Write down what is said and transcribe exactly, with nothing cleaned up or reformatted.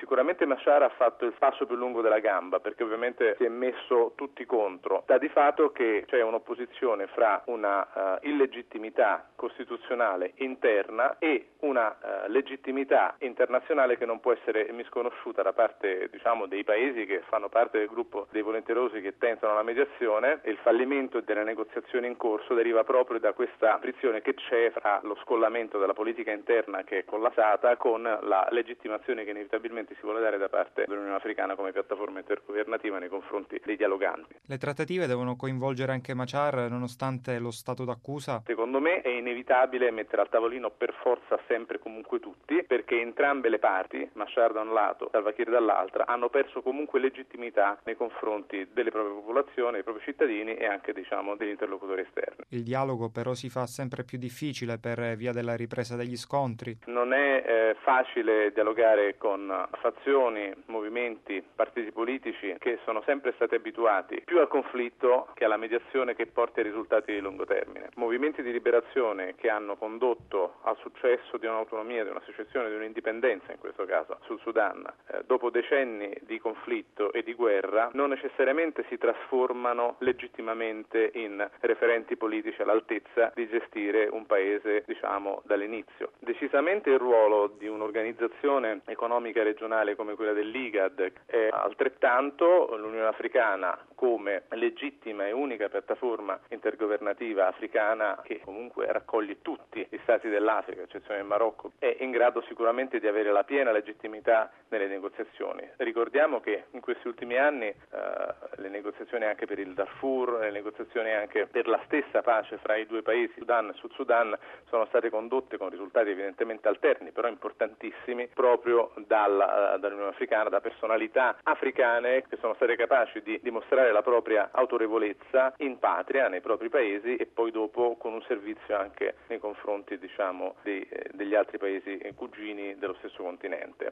Sicuramente Machar ha fatto il passo più lungo della gamba, perché ovviamente si è messo tutti contro. Sta di fatto che c'è un'opposizione fra una uh, illegittimità costituzionale interna e una uh, legittimità internazionale che non può essere misconosciuta da parte, diciamo, dei paesi che fanno parte del gruppo dei volenterosi che tentano la mediazione, e il fallimento delle negoziazioni in corso deriva proprio da questa frizione che c'è fra lo scollamento della politica interna, che è collassata, con la legittimazione che inevitabilmente si vuole dare da parte dell'Unione Africana come piattaforma intergovernativa nei confronti dei dialoganti. Le trattative devono coinvolgere anche Machar nonostante lo stato d'accusa? Secondo me è inevitabile mettere al tavolino per forza sempre e comunque tutti, perché entrambe le parti, Machar da un lato, Salva Kiir dall'altra, hanno perso comunque legittimità nei confronti delle proprie popolazioni, dei propri cittadini e anche, diciamo, degli interlocutori esterni. Il dialogo però si fa sempre più difficile per via della ripresa degli scontri. Non è eh, facile dialogare con fazioni, movimenti, partiti politici che sono sempre stati abituati più al conflitto che alla mediazione che porti a risultati di lungo termine. Movimenti di liberazione che hanno condotto al successo di un'autonomia, di una secessione, di un'indipendenza in questo caso sul Sudan, eh, dopo decenni di conflitto e di guerra, non necessariamente si trasformano legittimamente in referenti politici all'altezza di gestire un paese, diciamo, dall'inizio. Decisamente il ruolo di un'organizzazione economica regionale come quella dell'I G A D è altrettanto. L'Unione Africana, come legittima e unica piattaforma intergovernativa africana che comunque raccoglie tutti gli stati dell'Africa, eccezione del Marocco, è in grado sicuramente di avere la piena legittimità nelle negoziazioni. Ricordiamo che in questi ultimi anni eh, le negoziazioni anche per il Darfur, le negoziazizioni anche per la stessa pace fra i due paesi, Sudan e Sud Sudan, sono state condotte con risultati evidentemente alterni, però importantissimi, proprio dalla, dall'Unione Africana, da personalità africane che sono state capaci di dimostrare la propria autorevolezza in patria, nei propri paesi, e poi dopo con un servizio anche nei confronti, diciamo, dei, degli altri paesi cugini dello stesso continente.